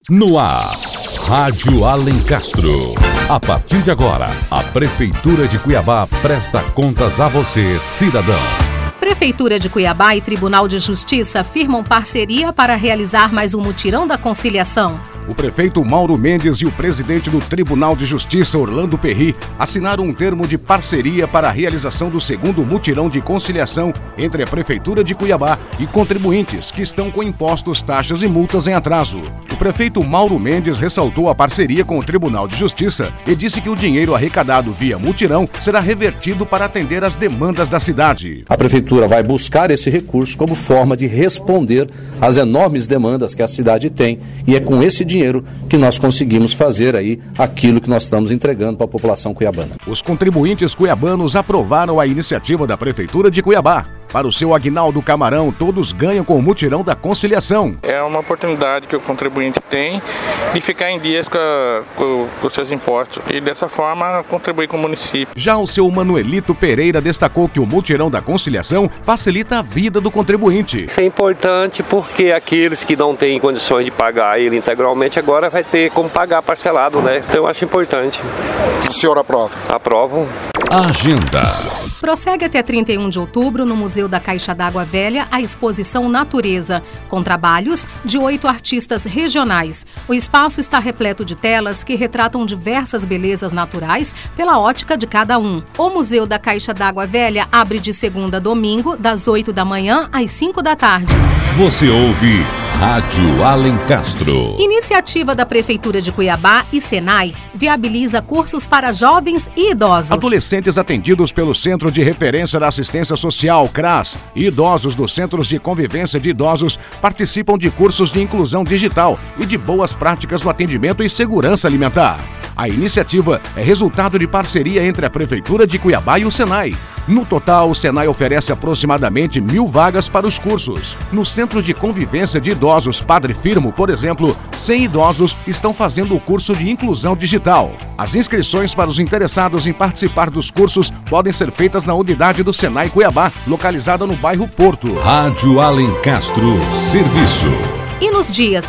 No ar, Rádio Alencastro. A partir de agora, a Prefeitura de Cuiabá presta contas a você, cidadão. Prefeitura de Cuiabá e Tribunal de Justiça firmam parceria para realizar mais um mutirão da conciliação. O prefeito Mauro Mendes e o presidente do Tribunal de Justiça, Orlando Perry, assinaram um termo de parceria para a realização do segundo mutirão de conciliação entre a Prefeitura de Cuiabá e contribuintes que estão com impostos, taxas e multas em atraso. O prefeito Mauro Mendes ressaltou a parceria com o Tribunal de Justiça e disse que o dinheiro arrecadado via mutirão será revertido para atender às demandas da cidade. A Prefeitura vai buscar esse recurso como forma de responder às enormes demandas que a cidade tem, e é com esse dinheiro que nós conseguimos fazer aí aquilo que nós estamos entregando para a população cuiabana. Os contribuintes cuiabanos aprovaram a iniciativa da Prefeitura de Cuiabá. Para o seu Aguinaldo Camarão, todos ganham com o mutirão da conciliação. É uma oportunidade que o contribuinte tem de ficar em dias com os seus impostos e dessa forma contribuir com o município. Já o seu Manuelito Pereira destacou que o mutirão da conciliação facilita a vida do contribuinte. Isso é importante porque aqueles que não têm condições de pagar ele integralmente agora vai ter como pagar parcelado, né? Então eu acho importante. O senhor aprova? Aprovo. Agenda. Prossegue até 31 de outubro no Museu da Caixa d'Água Velha a exposição Natureza, com trabalhos de 8 artistas regionais. O espaço está repleto de telas que retratam diversas belezas naturais pela ótica de cada um. O Museu da Caixa d'Água Velha abre de segunda a domingo, das 8 da manhã às 5 da tarde. Você ouve Rádio Alencastro. Iniciativa da Prefeitura de Cuiabá e Senai viabiliza cursos para jovens e idosos. Adolescentes atendidos pelo Centro de Referência da Assistência Social, CRAS, e idosos dos Centros de Convivência de Idosos participam de cursos de inclusão digital e de boas práticas no atendimento e segurança alimentar. A iniciativa é resultado de parceria entre a Prefeitura de Cuiabá e o Senai. No total, o Senai oferece aproximadamente 1.000 vagas para os cursos. No Centro de Convivência de Idosos Padre Firmo, por exemplo, 100 idosos estão fazendo o curso de inclusão digital. As inscrições para os interessados em participar dos cursos podem ser feitas na unidade do Senai Cuiabá, localizada no bairro Porto. Rádio Alencastro Serviço. E nos dias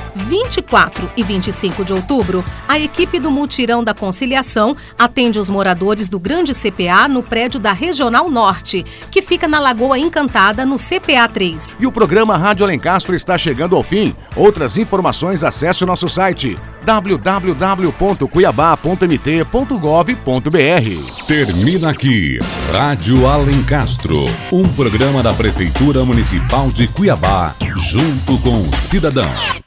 24 e 25 de outubro, a equipe do Mutirão da Conciliação atende os moradores do Grande CPA no prédio da Regional Norte, que fica na Lagoa Encantada, no CPA 3. E o programa Rádio Alencastro está chegando ao fim. Outras informações, acesse o nosso site www.cuiabá.mt.gov.br. Termina aqui Rádio Alencastro, um programa da Prefeitura Municipal de Cuiabá, junto com o cidadão.